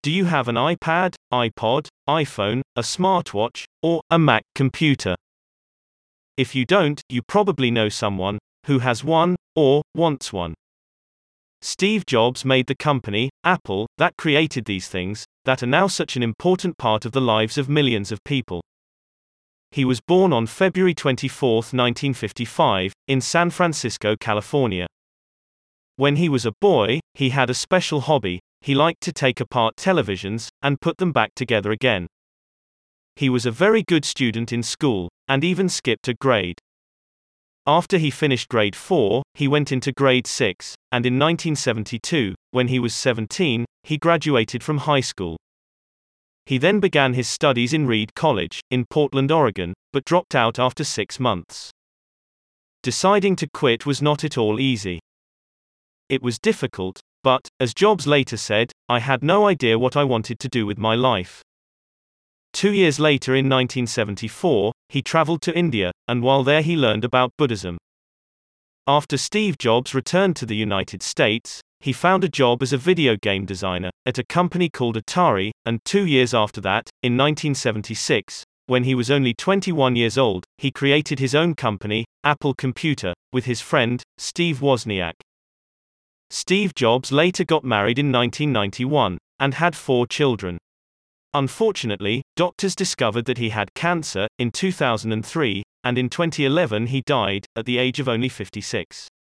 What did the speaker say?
Do you have an iPad, iPod, iPhone, a smartwatch, or a Mac computer? If you don't, you probably know someone who has one or wants one. Steve Jobs made the company, Apple, that created these things that are now such an important part of the lives of millions of people. He was born on February 24, 1955, in San Francisco, California. When he was a boy, he had a special hobby. He liked to take apart televisions and put them back together again. He was a very good student in school, and even skipped a grade. After he finished grade 4, he went into grade 6, and in 1972, when he was 17, he graduated from high school. He then began his studies in Reed College, in Portland, Oregon, but dropped out after 6 months. Deciding to quit was not at all easy. It was difficult, but, as Jobs later said, I had no idea what I wanted to do with my life. 2 years later in 1974, he traveled to India, and while there he learned about Buddhism. After Steve Jobs returned to the United States, he found a job as a video game designer at a company called Atari, and 2 years after that, in 1976, when he was only 21 years old, he created his own company, Apple Computer, with his friend, Steve Wozniak. Steve Jobs later got married in 1991, and had 4 children. Unfortunately, doctors discovered that he had cancer in 2003, and in 2011 he died, at the age of only 56.